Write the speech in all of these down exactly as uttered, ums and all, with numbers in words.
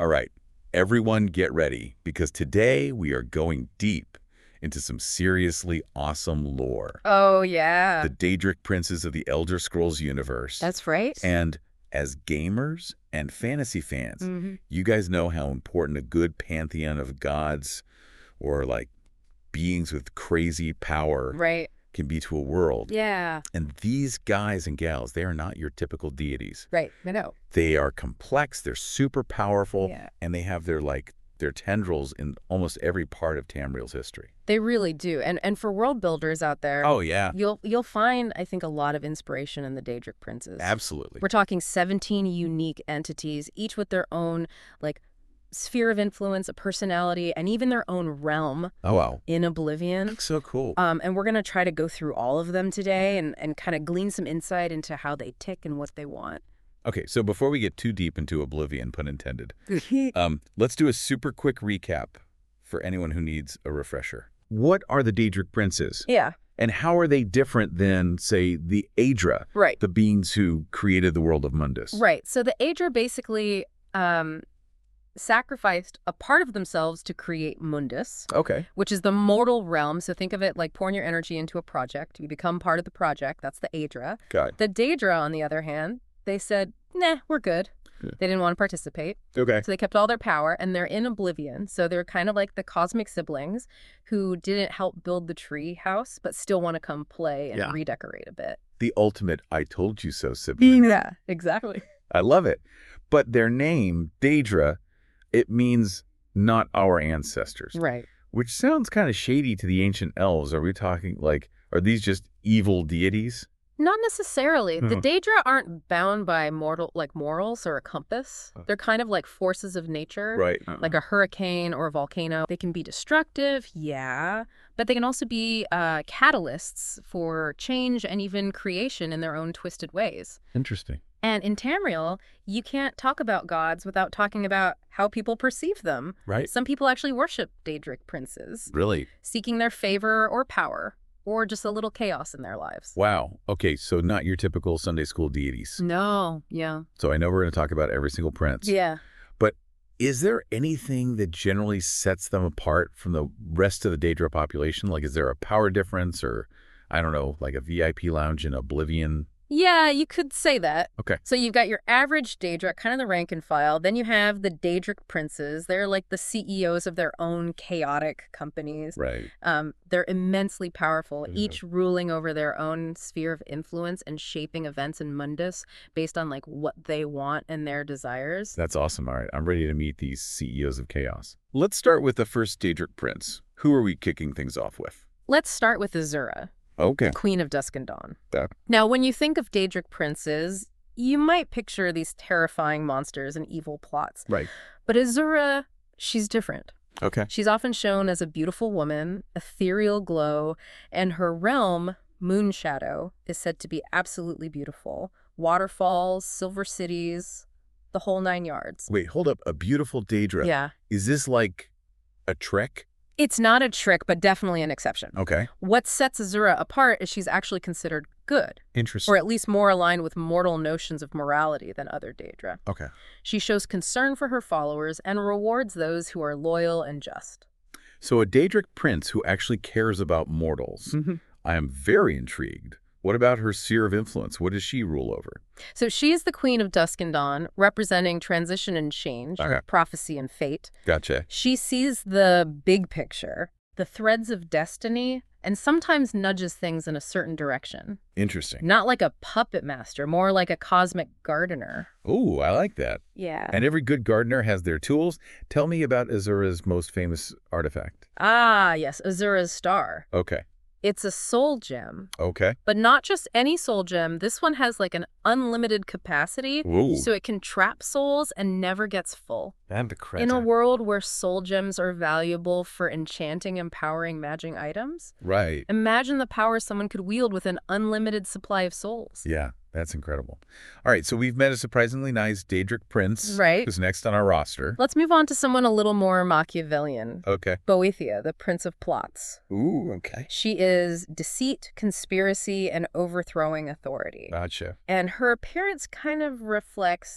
All right, everyone get ready, because today we are going deep into some seriously awesome lore. Oh, yeah. The Daedric Princes of the Elder Scrolls universe. That's right. And as gamers and fantasy fans, mm-hmm. you guys know how important a good pantheon of gods or like beings with crazy power right. can be to a world. Yeah. And these guys and gals, they are not your typical deities. Right. I know. They are complex, they're super powerful, Yeah. and they have their like their tendrils in almost every part of Tamriel's history. They really do. And and for world builders out there, Oh, yeah. you'll you'll find, I think, a lot of inspiration in the Daedric Princes. Absolutely. We're talking seventeen unique entities, each with their own, like, sphere of influence, a personality, and even their own realm Oh, wow. in Oblivion. That's so cool. Um, and we're going to try to go through all of them today and, and kind of glean some insight into how they tick and what they want. Okay, so before we get too deep into Oblivion, pun intended, um, let's do a super quick recap for anyone who needs a refresher. What are the Daedric Princes? Yeah. And how are they different than, say, the Aedra, Right. the beings who created the world of Mundus? Right. So the Aedra basically um, sacrificed a part of themselves to create Mundus, Okay. which is the mortal realm. So think of it like pouring your energy into a project. You become part of the project. That's the Aedra. Got it. The Daedra, on the other hand, they said, nah, we're good. Yeah. They didn't want to participate. Okay. So they kept all their power, and they're in Oblivion. So they're kind of like the cosmic siblings who didn't help build the tree house, but still want to come play and Yeah. redecorate a bit. The ultimate I told you so sibling. Yeah, exactly. I love it. But their name, Daedra, it means not our ancestors, Right. which sounds kind of shady to the ancient elves. Are we talking like, are these just evil deities? Not necessarily. The Mhm. Daedra aren't bound by mortal like morals or a compass. Oh. They're kind of like forces of nature. Right. Like a hurricane or a volcano. They can be destructive, yeah, but they can also be uh, catalysts for change and even creation in their own twisted ways. Interesting. And in Tamriel, you can't talk about gods without talking about how people perceive them. Right. Some people actually worship Daedric princes, Really? seeking their favor or power, or just a little chaos in their lives. Wow. Okay, so not your typical Sunday school deities. No, yeah. So I know we're going to talk about every single prince. Yeah. But is there anything that generally sets them apart from the rest of the Daedra population? Like, is there a power difference or, I don't know, like a V I P lounge in Oblivion? Yeah, you could say that. Okay. So you've got your average Daedra, kind of the rank and file. Then you have the Daedric princes. They're like the C E Os of their own chaotic companies. Right. Um, they're immensely powerful, Mhm. each ruling over their own sphere of influence and shaping events in Mundus based on like what they want and their desires. That's awesome. All right, I'm ready to meet these C E Os of chaos. Let's start with the first Daedric prince. Who are we kicking things off with? Let's start with Azura, Okay. Queen of Dusk and Dawn. That. Now, when you think of Daedric princes, you might picture these terrifying monsters and evil plots. Right. But Azura, she's different. Okay. She's often shown as a beautiful woman, ethereal glow, and her realm, Moonshadow, is said to be absolutely beautiful. Waterfalls, silver cities, the whole nine yards. Wait, hold up. A beautiful Daedra. Yeah. Is this like a trick? It's not a trick, but definitely an exception. Okay. What sets Azura apart is she's actually considered good, Interesting. or at least more aligned with mortal notions of morality than other Daedra. Okay. She shows concern for her followers and rewards those who are loyal and just. So a Daedric prince who actually cares about mortals. Mhm. I am very intrigued. What about her sphere of influence? What does she rule over? So she is the Queen of Dusk and Dawn, representing transition and change, Okay. prophecy and fate. Gotcha. She sees the big picture, the threads of destiny, and sometimes nudges things in a certain direction. Interesting. Not like a puppet master, more like a cosmic gardener. Ooh, I like that. Yeah. And every good gardener has their tools. Tell me about Azura's most famous artifact. Ah, yes, Azura's Star. Okay. It's a soul gem, Okay. but not just any soul gem. This one has like an unlimited capacity, Ooh. so it can trap souls and never gets full. And In a world where soul gems are valuable for enchanting, empowering magic items, Right. imagine the power someone could wield with an unlimited supply of souls. Yeah, that's incredible. All right, so we've met a surprisingly nice Daedric prince. Right. Who's next on our roster. Let's move on to someone a little more Machiavellian. Okay. Boethia, the Prince of Plots. Ooh, okay. She is deceit, conspiracy, and overthrowing authority. Gotcha. And her appearance kind of reflects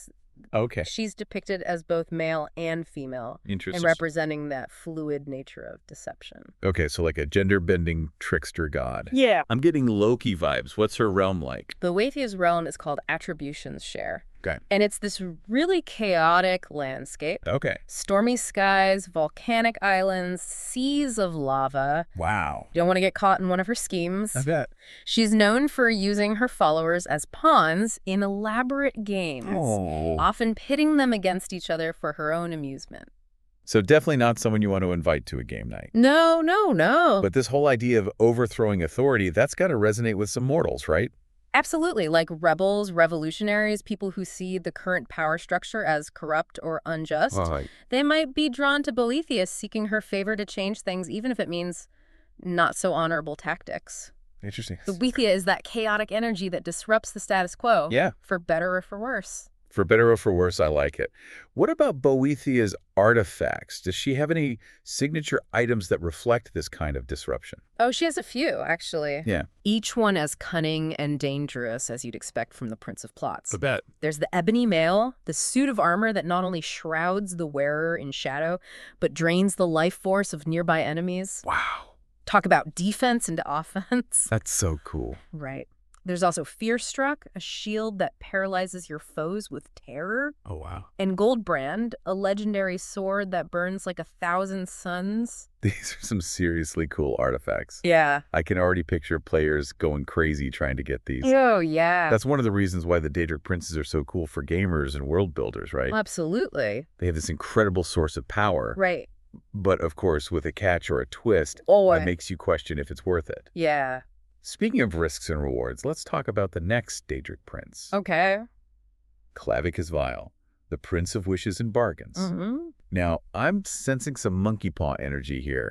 Okay. She's depicted as both male and female, and Interesting. representing that fluid nature of deception. Okay, so like a gender-bending trickster god. Yeah. I'm getting Loki vibes. What's her realm like? Boethiah's realm is called Attribution's Share. Okay. And it's this really chaotic landscape. Okay. Stormy skies, volcanic islands, seas of lava. Wow. You don't want to get caught in one of her schemes. I bet. She's known for using her followers as pawns in elaborate games, Oh. often pitting them against each other for her own amusement. So definitely not someone you want to invite to a game night. No, no, no. But this whole idea of overthrowing authority, that's got to resonate with some mortals, right? Absolutely. Like rebels, revolutionaries, people who see the current power structure as corrupt or unjust. Right. They might be drawn to Boethiah, seeking her favor to change things, even if it means not so honorable tactics. Interesting. Boethiah is that chaotic energy that disrupts the status quo. Yeah. For better or for worse. For better or for worse, I like it. What about Boethiah's artifacts? Does she have any signature items that reflect this kind of disruption? Oh, she has a few, actually. Yeah. Each one as cunning and dangerous as you'd expect from the Prince of Plots. bet. There's the ebony mail, the suit of armor that not only shrouds the wearer in shadow, but drains the life force of nearby enemies. Wow. Talk about defense into offense. That's so cool. Right. There's also Fear Struck, a shield that paralyzes your foes with terror. Oh, wow. And Goldbrand, a legendary sword that burns like a thousand suns. These are some seriously cool artifacts. Yeah. I can already picture players going crazy trying to get these. Oh, yeah. That's one of the reasons why the Daedric Princes are so cool for gamers and world builders, right? Absolutely. They have this incredible source of power. Right. But, of course, with a catch or a twist, Oh, that makes you question if it's worth it. yeah. Speaking of risks and rewards, let's talk about the next Daedric Prince. Okay. Clavicus Vile, the Prince of Wishes and Bargains. Mm-hmm. Now, I'm sensing some monkey paw energy here.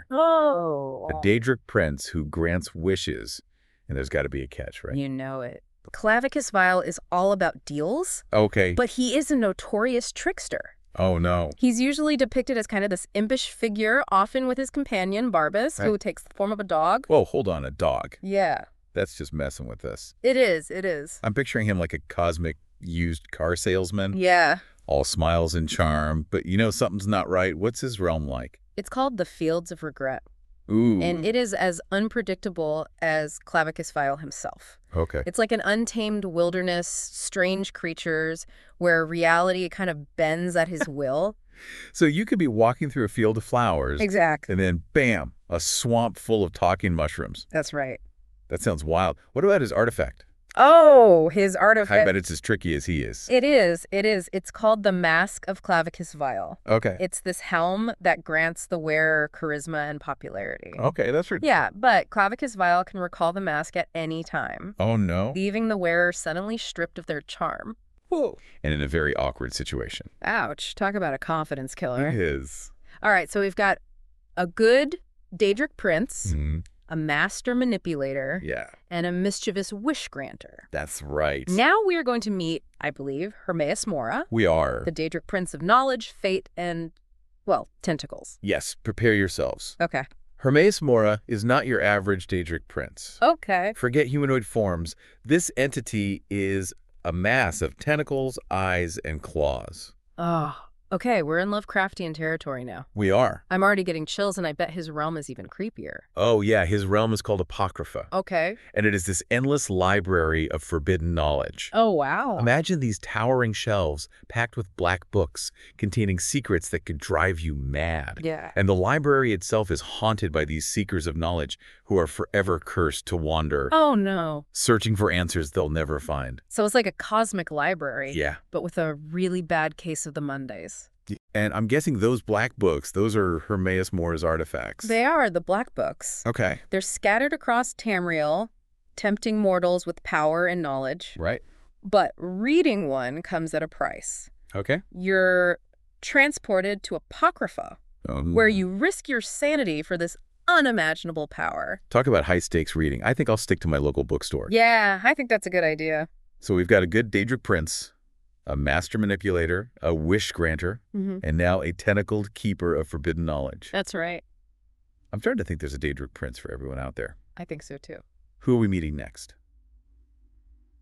Oh. A Daedric Prince who grants wishes, and there's got to be a catch, right? You know it. Clavicus Vile is all about deals, Okay. but he is a notorious trickster. Oh, no. He's usually depicted as kind of this impish figure, often with his companion, Barbas, Right. who takes the form of a dog. Whoa, hold on, a dog. Yeah. That's just messing with us. It is, it is. I'm picturing him like a cosmic used car salesman, Yeah. all smiles and charm, but you know something's not right. What's his realm like? It's called the Fields of Regret, Ooh. and it is as unpredictable as Clavicus Vile himself. Okay. It's like an untamed wilderness, strange creatures, where reality kind of bends at his will. So you could be walking through a field of flowers, Exactly. and then, bam, a swamp full of talking mushrooms. That's right. That sounds wild. What about his artifact? Oh, his I artifact. bet it's as tricky as he is. It is. It is. It's called the Mask of Clavicus Vile. Okay. It's this helm that grants the wearer charisma and popularity. Okay, that's right. Yeah, but Clavicus Vile can recall the mask at any time, Oh, no. leaving the wearer suddenly stripped of their charm. Whoa. And in a very awkward situation. Ouch. Talk about a confidence killer. It is. All right, so we've got a good Daedric prince, Mhm. a master manipulator, Yeah, and a mischievous wish granter. that's right. Now we are going to meet, I believe, Hermaeus Mora, We are. the Daedric prince of knowledge, fate, and, well, tentacles. Yes, prepare yourselves. Okay. Hermaeus Mora is not your average Daedric prince. Okay. Forget humanoid forms. This entity is a mass of tentacles, eyes, and claws. Oh, okay, we're in Lovecraftian territory now. We are. I'm already getting chills, and I bet his realm is even creepier. Oh, yeah, his realm is called Apocrypha. Okay. And it is this endless library of forbidden knowledge. Oh, wow. Imagine these towering shelves packed with black books containing secrets that could drive you mad. Yeah. And the library itself is haunted by these seekers of knowledge who are forever cursed to wander, Oh, no. searching for answers they'll never find. So it's like a cosmic library, Yeah. but with a really bad case of the Mondays. And I'm guessing those black books, those are Hermaeus Mora's artifacts. They are the Black Books. Okay. They're scattered across Tamriel, tempting mortals with power and knowledge. Right. But reading one comes at a price. Okay. You're transported to Apocrypha, Um, where you risk your sanity for this unimaginable power. Talk about high-stakes reading. I think I'll stick to my local bookstore. Yeah, I think that's a good idea. So we've got a good Daedric prince, a master manipulator, a wish granter, Mm-hmm. and now a tentacled keeper of forbidden knowledge. That's right. I'm starting to think there's a Daedric prince for everyone out there. I think so, too. Who are we meeting next?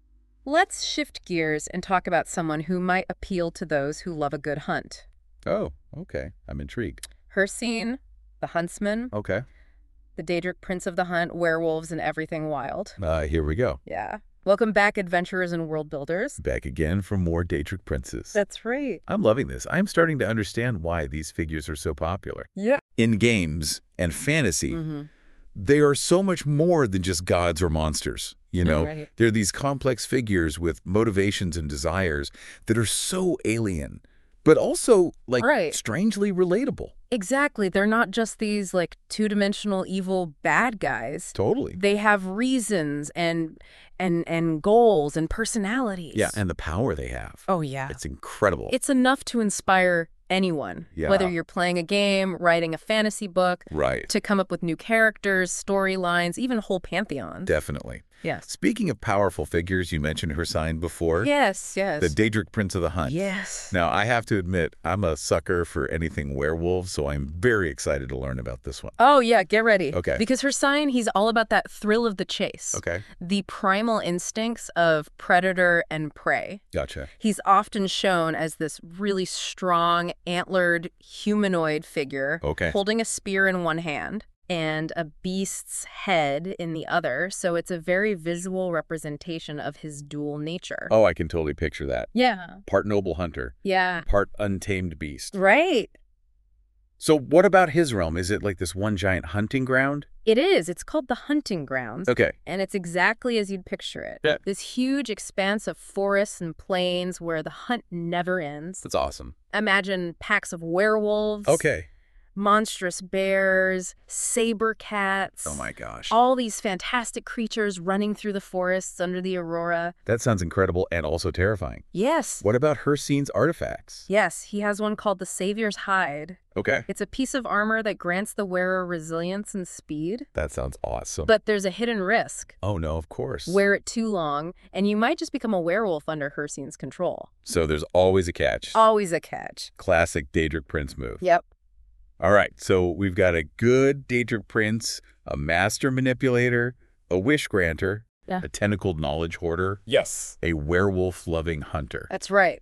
Let's shift gears and talk about someone who might appeal to those who love a good hunt. Oh, okay. I'm intrigued. Hircine, the huntsman, Okay. the Daedric Prince of the Hunt, werewolves, and everything wild. Uh, here we go. Yeah. Welcome back, adventurers and world builders. Back again for more Daedric Princes. That's right. I'm loving this. I'm starting to understand why these figures are so popular. Yeah. In games and fantasy, Mm-hmm. they are so much more than just gods or monsters. You know, Right. they're these complex figures with motivations and desires that are so alien, but also, like, Right. strangely relatable. Exactly. They're not just these, like, two-dimensional evil bad guys. Totally. They have reasons and and and goals and personalities. Yeah, and the power they have. Oh, yeah. It's incredible. It's enough to inspire anyone, Yeah. whether you're playing a game, writing a fantasy book, Right. to come up with new characters, storylines, even whole pantheons. Definitely. Yes. Speaking of powerful figures, you mentioned Hircine before. Yes, yes. The Daedric Prince of the Hunt. Yes. Now, I have to admit, I'm a sucker for anything werewolf, so I'm very excited to learn about this one. Oh, yeah, get ready. Okay. Because Hircine, he's all about that thrill of the chase. Okay. The primal instincts of predator and prey. Gotcha. He's often shown as this really strong, antlered, humanoid figure, Okay. holding a spear in one hand and a beast's head in the other, so it's a very visual representation of his dual nature. Oh, I can totally picture that. Yeah. Part noble hunter, Yeah. part untamed beast. Right. So what about his realm? Is it like this one giant hunting ground? It is. It's called the Hunting Grounds. Okay. And it's exactly as you'd picture it. Yeah. This huge expanse of forests and plains where the hunt never ends. That's awesome. Imagine packs of werewolves. Okay. Monstrous bears, saber cats. Oh my gosh. All these fantastic creatures running through the forests under the aurora. That sounds incredible and also terrifying. Yes. What about Hircine's artifacts? Yes, he has one called the Savior's Hide. Okay. It's a piece of armor that grants the wearer resilience and speed. That sounds awesome. But there's a hidden risk. Oh no, of course. Wear it too long, and you might just become a werewolf under Hircine's control. So there's always a catch. Always a catch. Classic Daedric Prince move. Yep. All right, so we've got a good Daedric Prince, a master manipulator, a wish granter, Yeah. a tentacled knowledge hoarder, Yes. a werewolf-loving hunter. That's right.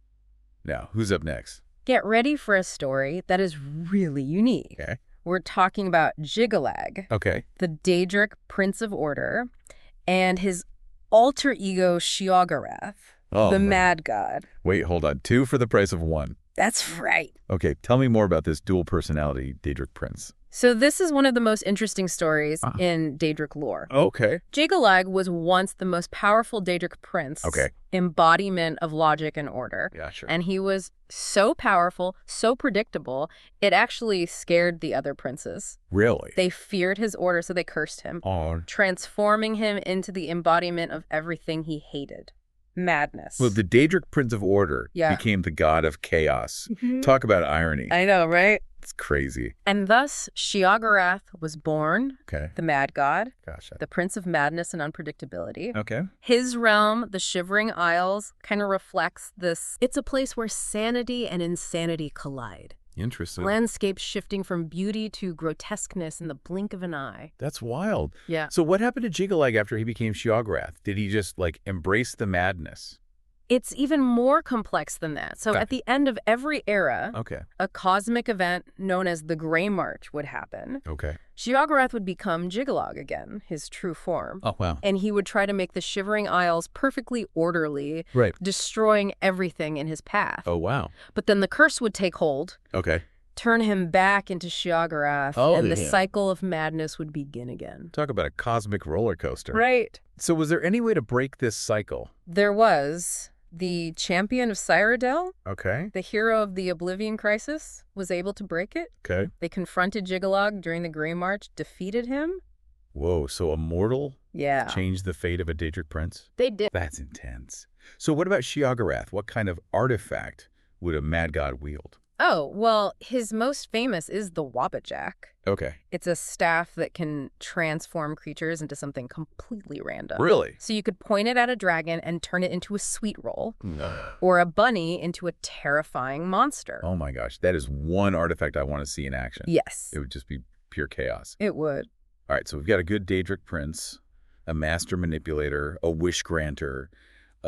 Now, who's up next? Get ready for a story that is really unique. Okay. We're talking about Jyggalag, Okay. the Daedric Prince of Order, and his alter ego Sheogorath, Oh, the man. Mad God. Wait, hold on. Two for the price of one. That's right. Okay, tell me more about this dual personality Daedric Prince. So this is one of the most interesting stories Ah. in Daedric lore. Okay. Jyggalag was once the most powerful Daedric prince, Okay. embodiment of logic and order. Yeah, sure. And he was so powerful, so predictable, it actually scared the other princes. Really? They feared his order, so they cursed him, Oh. transforming him into the embodiment of everything he hated. Madness. Well, the Daedric Prince of Order Yeah. became the god of chaos. Talk about irony. I know, right? It's crazy. And thus, Sheogorath was born, Okay. the mad god, Gosh. the prince of madness and unpredictability. Okay. His realm, the Shivering Isles, kind of reflects this. It's a place where sanity and insanity collide. Interesting. Landscapes shifting from beauty to grotesqueness in the blink of an eye. That's wild. Yeah. So what happened to Jyggalag after he became Sheogorath? Did he just, like, embrace the madness? It's even more complex than that. So Okay. at the end of every era, Okay. a cosmic event known as the Grey March would happen. Okay. Sheogorath would become Jyggalag again, his true form. Oh, wow. And he would try to make the Shivering Isles perfectly orderly, Right. destroying everything in his path. Oh, wow. But then the curse would take hold, Okay. turn him back into Sheogorath, Oh, and the yeah. cycle of madness would begin again. Talk about a cosmic roller coaster. Right. So was there any way to break this cycle? There was the champion of Cyrodiil, Okay. the hero of the Oblivion Crisis, was able to break it. Okay. They confronted Jyggalag during the Grey March, defeated him. Whoa, so a mortal Yeah. changed the fate of a Daedric prince? They did. That's intense. So what about Sheogorath? What kind of artifact would a mad god wield? Oh, well, his most famous is the Wabbajack. Okay. It's a staff that can transform creatures into something completely random. Really? So you could point it at a dragon and turn it into a sweet roll, or a bunny into a terrifying monster. Oh my gosh, that is one artifact I want to see in action. Yes, It would just be pure chaos. it would. All right, so we've got a good Daedric prince, a master manipulator, a wish granter,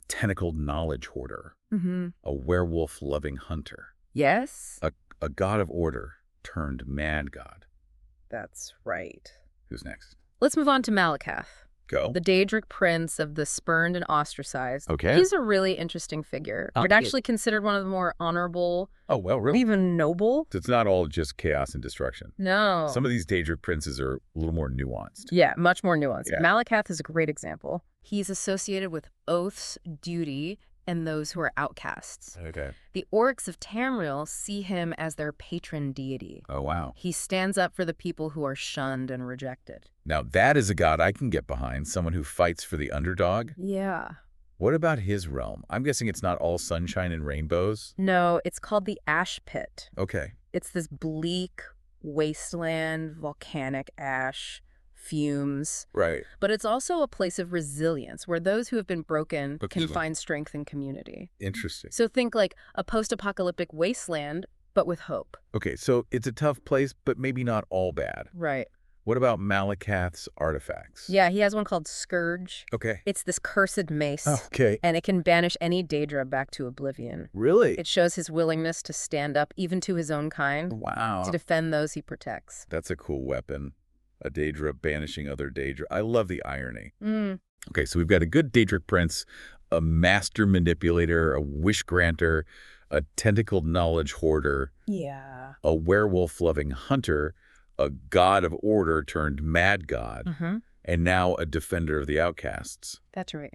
tentacled knowledge hoarder, Mm-hmm. a werewolf-loving hunter, Yes? a, a god of order turned mad god. That's right. Who's next? Let's move on to Malakath, Go. the Daedric prince of the spurned and ostracized. Okay. He's a really interesting figure. Uh, But actually considered one of the more honorable, Oh, well, really? even noble. It's not all just chaos and destruction. No. Some of these Daedric princes are a little more nuanced. Yeah, much more nuanced. Yeah. Malakath is a great example. He's associated with oaths, duty, and those who are outcasts. Okay. The orcs of Tamriel see him as their patron deity. Oh, wow. He stands up for the people who are shunned and rejected. Now, that is a god I can get behind, someone who fights for the underdog. Yeah. What about his realm? I'm guessing it's not all sunshine and rainbows. No, it's called the Ash Pit. Okay. It's this bleak wasteland, volcanic ash, fumes. Right. But it's also a place of resilience where those who have been broken Okay. can find strength and community. Interesting. So think like a post-apocalyptic wasteland, but with hope. Okay, so it's a tough place, but maybe not all bad. Right. What about Malakath's artifacts? Yeah, he has one called Scourge. Okay. It's this cursed mace, Okay. and it can banish any Daedra back to oblivion. Really? It shows his willingness to stand up even to his own kind, Wow. to defend those he protects. That's a cool weapon. A Daedra banishing other Daedra. I love the irony. Mm. Okay, so we've got a good Daedric prince, a master manipulator, a wish granter, a tentacled knowledge hoarder, Yeah. a werewolf-loving hunter, a god of order turned mad god, Mm-hmm. and now a defender of the outcasts. That's right.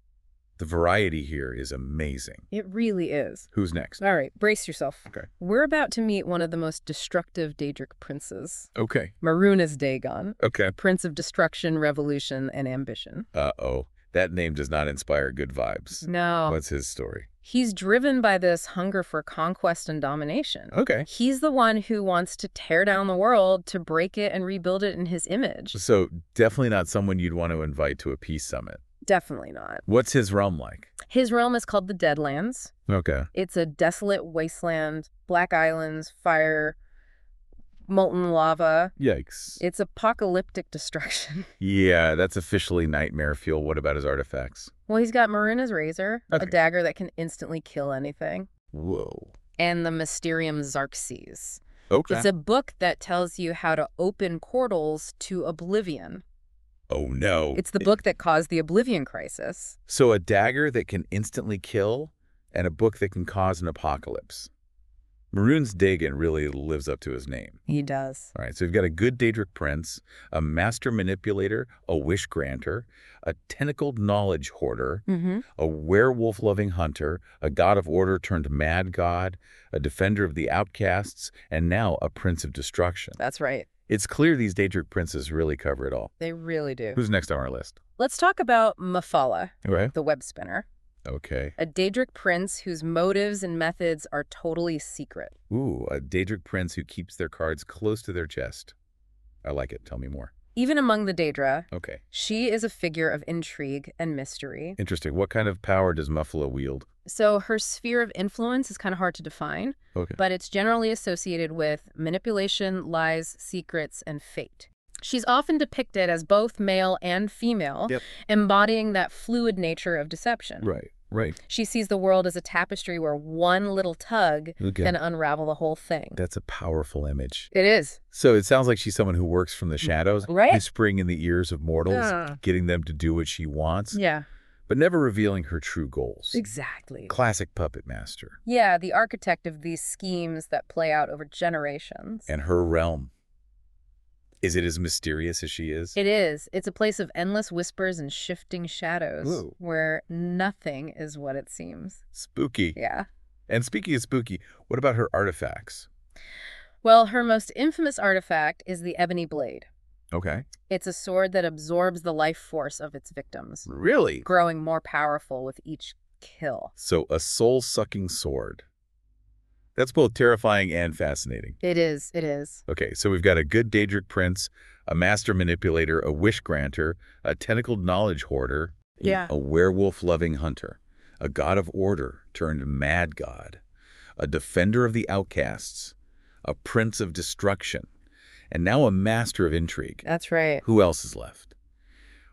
The variety here is amazing. It really is. Who's next? All right, brace yourself. Okay. We're about to meet one of the most destructive Daedric princes, Okay. Marunas Dagon, Okay. prince of destruction, revolution, and ambition. Uh-oh. That name does not inspire good vibes. No. What's his story? He's driven by this hunger for conquest and domination. Okay. He's the one who wants to tear down the world to break it and rebuild it in his image. So definitely not someone you'd want to invite to a peace summit. Definitely not. What's his realm like? His realm is called the Deadlands. Okay. It's a desolate wasteland, black islands, fire, molten lava. Yikes. It's apocalyptic destruction. Yeah, that's officially nightmare fuel. What about his artifacts? Well, he's got Maruna's razor, Okay. a dagger that can instantly kill anything, Whoa. and the Mysterium Xarxes. Okay. It's a book that tells you how to open portals to oblivion. Oh, no. It's the book that caused the Oblivion Crisis. So a dagger that can instantly kill and a book that can cause an apocalypse. Maroon's Dagon really lives up to his name. He does. All right, so we've got a good Daedric prince, a master manipulator, a wish granter, a tentacled knowledge hoarder, Mm-hmm. a werewolf-loving hunter, a god of order turned mad god, a defender of the outcasts, and now a prince of destruction. That's right. It's clear these Daedric princes really cover it all. They really do. Who's next on our list? Let's talk about Mephala, Okay. the web spinner, Okay. a Daedric prince whose motives and methods are totally secret. Ooh, a Daedric prince who keeps their cards close to their chest. I like it. Tell me more. Even among the Daedra, Okay. she is a figure of intrigue and mystery. Interesting. What kind of power does Mephala wield? So her sphere of influence is kind of hard to define, Okay. but it's generally associated with manipulation, lies, secrets, and fate. She's often depicted as both male and female, Yep. embodying that fluid nature of deception. Right. Right. She sees the world as a tapestry where one little tug Okay. can unravel the whole thing. That's a powerful image. It is. So it sounds like she's someone who works from the shadows, Right. whispering in the ears of mortals, Yeah. getting them to do what she wants, Yeah, but never revealing her true goals. exactly. Classic puppet master. Yeah, the architect of these schemes that play out over generations. And her realm. Is it as mysterious as she is? It is. It's a place of endless whispers and shifting shadows Ooh. where nothing is what it seems. Spooky. Yeah. And speaking of spooky, what about her artifacts? Well, her most infamous artifact is the Ebony Blade. Okay. It's a sword that absorbs the life force of its victims, Really? growing more powerful with each kill. So a soul-sucking sword. That's both terrifying and fascinating. It is. It is. Okay, so we've got a good Daedric prince, a master manipulator, a wish granter, a tentacled knowledge hoarder, Yeah. a werewolf-loving hunter, a god of order turned mad god, a defender of the outcasts, a prince of destruction, and now a master of intrigue. That's right. Who else is left?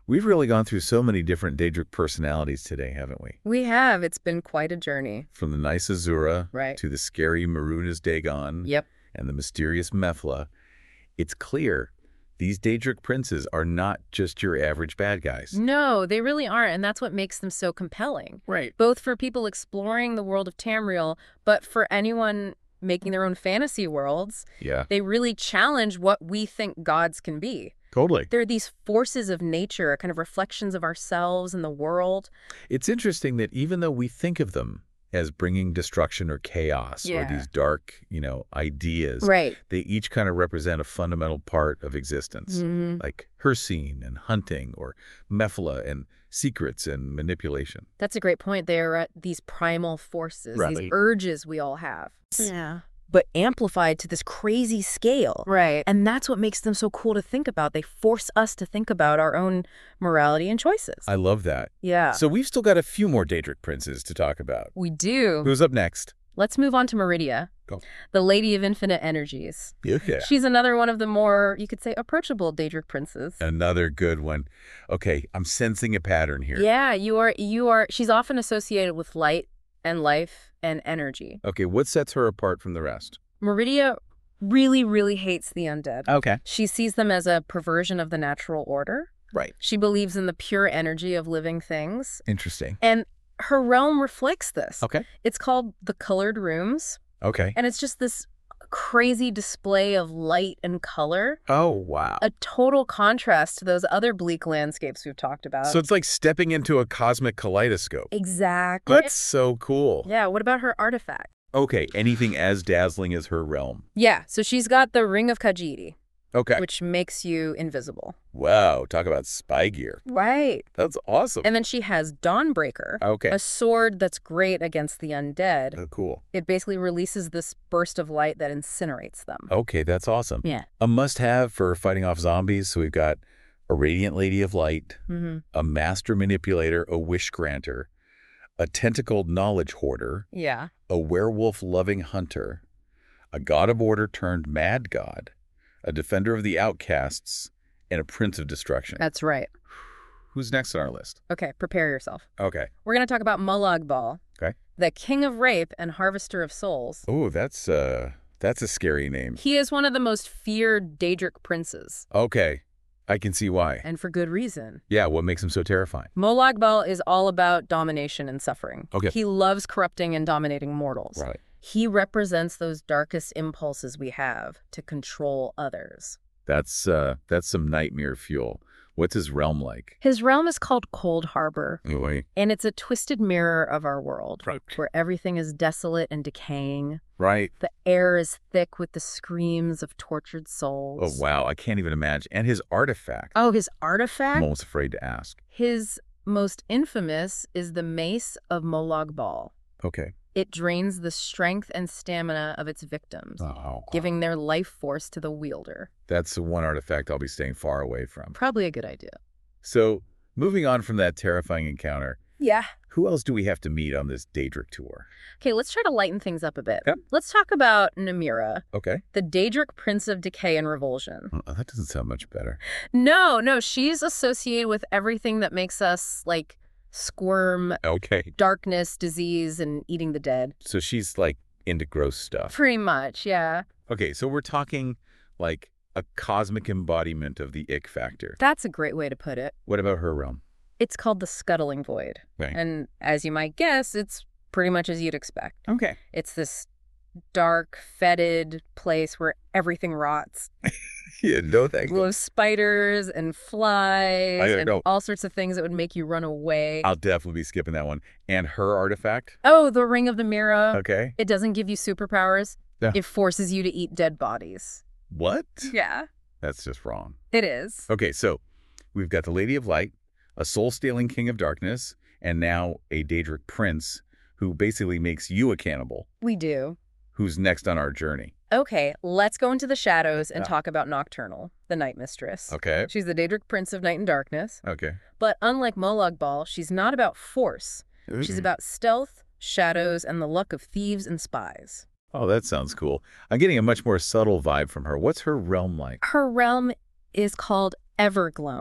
We've really gone through so many different Daedric personalities today, haven't we? We have. It's been quite a journey. From the nice Azura Right. to the scary Marunas Dagon Yep. and the mysterious Mephala. It's clear these Daedric princes are not just your average bad guys. No, they really aren't, and that's what makes them so compelling. Right. Both for people exploring the world of Tamriel, but for anyone making their own fantasy worlds, Yeah, they really challenge what we think gods can be. totally. They're these forces of nature, kind of reflections of ourselves and the world. It's interesting that even though we think of them as bringing destruction or chaos or Yeah. these dark, you know, ideas, Right. they each kind of represent a fundamental part of existence. hmm Like Hircine and hunting, or Mephala and secrets and manipulation. That's a great point. They are uh, these primal forces, Right. these urges we all have. Yeah. But amplified to this crazy scale. Right. And that's what makes them so cool to think about. They force us to think about our own morality and choices. I love that. yeah. So we've still got a few more Daedric princes to talk about. we do. Who's up next? Let's move on to Meridia, Go. the Lady of Infinite Energies. Yeah. She's another one of the more, you could say, approachable Daedric princes. Another good one. Okay, I'm sensing a pattern here. Yeah, you are, you are, she's often associated with light and life and energy. Okay, what sets her apart from the rest? Meridia really, really hates the undead. Okay. She sees them as a perversion of the natural order. Right. She believes in the pure energy of living things. Interesting. And her realm reflects this. Okay. It's called the Colored Rooms, Okay. and it's just this crazy display of light and color, Oh, wow. a total contrast to those other bleak landscapes we've talked about. So it's like stepping into a cosmic kaleidoscope. exactly. That's so cool. Yeah, what about her artifact? Okay, anything as dazzling as her realm. Yeah, so she's got the Ring of Khajiit, Okay. which makes you invisible. Wow, talk about spy gear. Right. That's awesome. And then she has Dawnbreaker, Okay. a sword that's great against the undead. Oh, cool. It basically releases this burst of light that incinerates them. Okay, that's awesome. Yeah. A must-have for fighting off zombies. So we've got a Radiant Lady of Light, Mm-hmm. a Master Manipulator, a Wish Granter, a Tentacled Knowledge Hoarder, Yeah. a Werewolf-Loving Hunter, a God of Order turned Mad God, a Defender of the Outcasts, and a Prince of Destruction. That's right. Who's next on our list? Okay, prepare yourself. Okay. We're going to talk about Molag Bal, Okay. the King of Rape and Harvester of Souls. Oh, that's uh, that's a scary name. He is one of the most feared Daedric princes, Okay, I can see why. and for good reason. Yeah, what makes him so terrifying? Molag Bal is all about domination and suffering. Okay. He loves corrupting and dominating mortals. Right. He represents those darkest impulses we have to control others. That's uh, that's some nightmare fuel. What's his realm like? His realm is called Cold Harbor, Oh, wait. and it's a twisted mirror of our world, Right. where everything is desolate and decaying. Right. The air is thick with the screams of tortured souls. Oh, wow. I can't even imagine. And his artifact. Oh, his I'm artifact? almost afraid to ask. His most infamous is the Mace of Molag Bal. Okay. It drains the strength and stamina of its victims, Oh, giving their life force to the wielder. that's the one artifact I'll be staying far away from. Probably a good idea. So, moving on from that terrifying encounter, Yeah. who else do we have to meet on this Daedric tour? Okay, let's try to lighten things up a bit. Okay. Let's talk about Namira, Okay. the Daedric Prince of Decay and Revulsion. Oh, that doesn't sound much better. No, no, she's associated with everything that makes us, like, squirm, Okay. darkness, disease, and eating the dead. So she's like into gross stuff. Pretty much, yeah. Okay, so we're talking like a cosmic embodiment of the ick factor. That's a great way to put it. What about her realm? It's called the Scuttling Void. Right. And as you might guess, it's pretty much as you'd expect. Okay. It's this dark, fetid place where everything rots. Yeah, no thanks. Full of spiders and flies I and know. all sorts of things that would make you run away. I'll definitely be skipping that one. And her artifact? Oh, the Ring of the Mirror. Okay. It doesn't give you superpowers. Yeah. It forces you to eat dead bodies. What? Yeah, That's just wrong. it is. Okay, so we've got the Lady of Light, a soul-stealing King of Darkness, and now a Daedric Prince who basically makes you a cannibal. We do. Who's next on our journey? Okay, let's go into the shadows and Ah. talk about Nocturnal, the Night Mistress. Okay. She's the Daedric Prince of Night and Darkness. Okay. But unlike Molag Bal, she's not about force. She's about stealth, shadows, and the luck of thieves and spies. Oh, that sounds cool. I'm getting a much more subtle vibe from her. What's her realm like? Her realm is called Evergloam.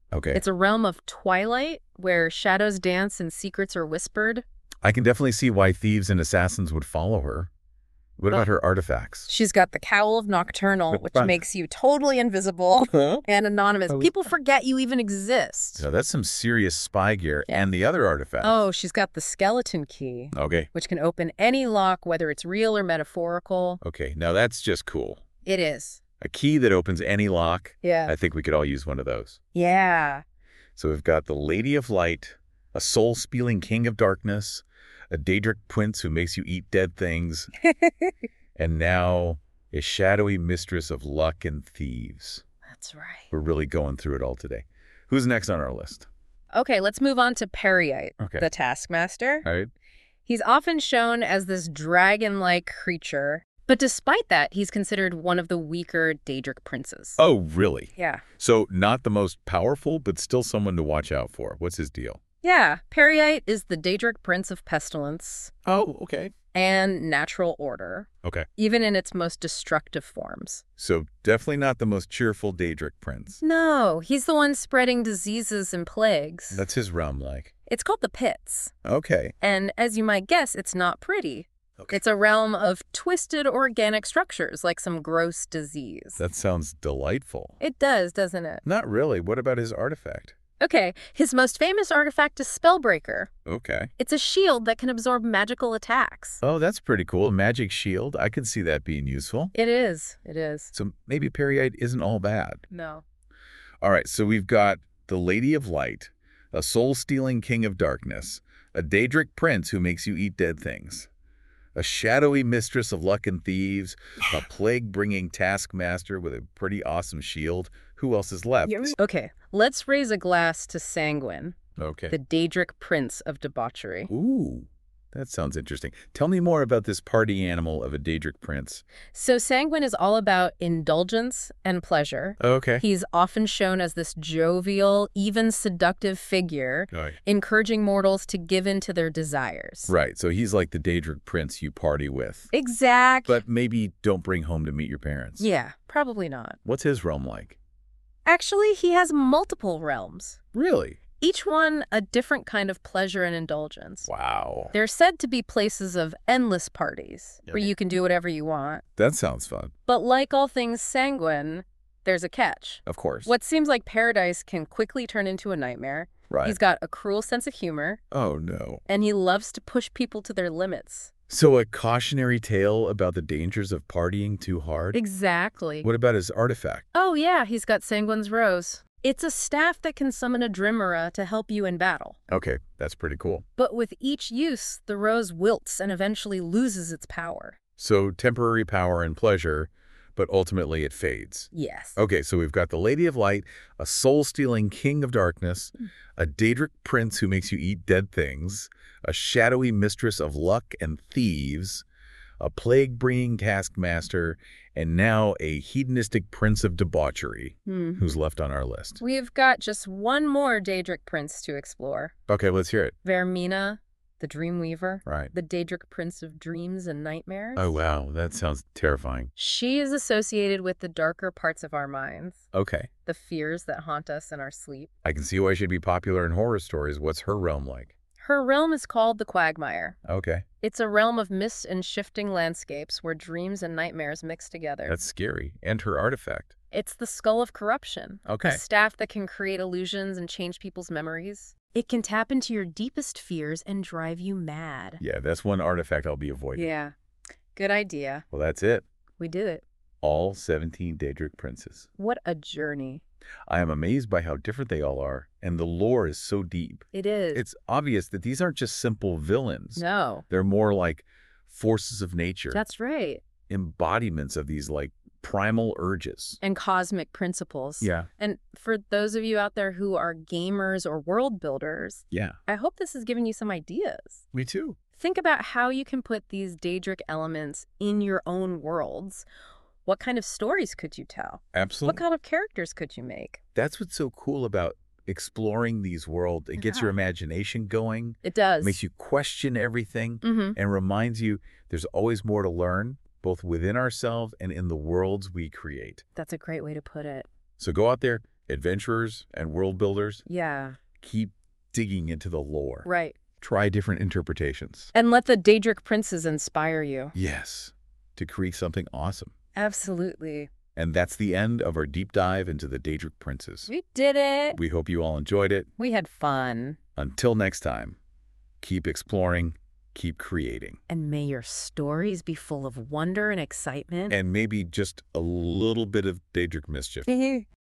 Okay. It's a realm of twilight where shadows dance and secrets are whispered. I can definitely see why thieves and assassins would follow her. What Ugh. about her artifacts? She's got the Cowl of Nocturnal, which Right. makes you totally invisible and anonymous. Oh, People forget you even exist. So that's some serious spy gear. Yeah. And the other artifacts. Oh, she's got the Skeleton Key, Okay. which can open any lock, whether it's real or metaphorical. Okay. Now that's just cool. It is. A key that opens any lock. Yeah. I think we could all use one of those. Yeah. So we've got the Lady of Light, a soul-stealing king of darkness, a Daedric prince who makes you eat dead things, and now a shadowy mistress of luck and thieves. That's right. We're really going through it all today. Who's next on our list? Okay, let's move on to Periite, Okay. the Taskmaster. All right. He's often shown as this dragon-like creature, but despite that, he's considered one of the weaker Daedric princes. Oh, really? Yeah. So not the most powerful, but still someone to watch out for. What's his deal? Yeah, Periite is the Daedric prince of pestilence Oh, okay. and natural order, Okay. even in its most destructive forms. So definitely not the most cheerful Daedric prince. No, he's the one spreading diseases and plagues. That's his realm like. It's called the Pits, Okay. and as you might guess, it's not pretty. Okay. It's a realm of twisted organic structures, like some gross disease. That sounds delightful. It does, doesn't it? Not really. What about his artifact? Okay, his most famous artifact is Spellbreaker. Okay. It's a shield that can absorb magical attacks. Oh, that's pretty cool. A magic shield. I could see that being useful. It is. It is. So maybe Periite isn't all bad. No. All right, so we've got the Lady of Light, a soul-stealing king of darkness, a Daedric prince who makes you eat dead things, a shadowy mistress of luck and thieves, a plague-bringing taskmaster with a pretty awesome shield. Who else is left? Okay, let's raise a glass to Sanguine, Okay. the Daedric prince of debauchery. Ooh, that sounds interesting. Tell me more about this party animal of a Daedric prince. So Sanguine is all about indulgence and pleasure. Okay. He's often shown as this jovial, even seductive figure, Right. encouraging mortals to give in to their desires. Right, so he's like the Daedric prince you party with. Exact. But maybe don't bring home to meet your parents. Yeah, probably not. What's his realm like? Actually, he has multiple realms, Really? each one a different kind of pleasure and indulgence. Wow. They're said to be places of endless parties, where Okay. you can do whatever you want. That sounds fun. But like all things Sanguine, there's a catch. Of course. What seems like paradise can quickly turn into a nightmare. Right. He's got a cruel sense of humor, Oh, no. and he loves to push people to their limits. So a cautionary tale about the dangers of partying too hard? Exactly. What about his artifact? Oh yeah, he's got Sanguine's Rose. It's a staff that can summon a Drimera to help you in battle. Okay, that's pretty cool. But with each use, the rose wilts and eventually loses its power. So temporary power and pleasure, but ultimately it fades. Yes. Okay, so we've got the Lady of Light, a soul-stealing king of darkness, a Daedric prince who makes you eat dead things, a shadowy mistress of luck and thieves, a plague-bringing taskmaster, and now a hedonistic prince of debauchery, Hmm. who's left on our list. We've got just one more Daedric prince to explore. Okay, let's hear it. Vermina, the Dreamweaver, Right. the Daedric prince of dreams and nightmares. Oh, wow, that sounds terrifying. She is associated with the darker parts of our minds, Okay, the fears that haunt us in our sleep. I can see why she'd be popular in horror stories. What's her realm like? Her realm is called the Quagmire. Okay, It's a realm of mist and shifting landscapes where dreams and nightmares mix together. that's scary. And her artifact. It's the Skull of Corruption, Okay. a staff that can create illusions and change people's memories. It can tap into your deepest fears and drive you mad. Yeah, that's one artifact I'll be avoiding. Yeah, good idea. Well, that's it. We did it. All seventeen Daedric princes. What a journey. I am amazed by how different they all are, and the lore is so deep. It is. It's obvious that these aren't just simple villains. No, They're more like forces of nature, that's right. embodiments of these like primal urges. And cosmic principles. Yeah, And for those of you out there who are gamers or world builders, yeah. I hope this has given you some ideas. Me too. Think about how you can put these Daedric elements in your own worlds. What kind of stories could you tell? Absolutely. What kind of characters could you make? That's what's so cool about exploring these worlds. It gets your Yeah. imagination going, It does. makes you question everything, Mm-hmm. and reminds you there's always more to learn, both within ourselves and in the worlds we create. That's a great way to put it. So go out there, Adventurers and world builders, Yeah, keep digging into the lore. right. Try different interpretations. And let the Daedric princes inspire you. Yes, to create something awesome. Absolutely. And that's the end of our deep dive into the Daedric princes. We did it. We hope you all enjoyed it. We had fun. Until next time, keep exploring, keep creating. And may your stories be full of wonder and excitement. And maybe just a little bit of Daedric mischief.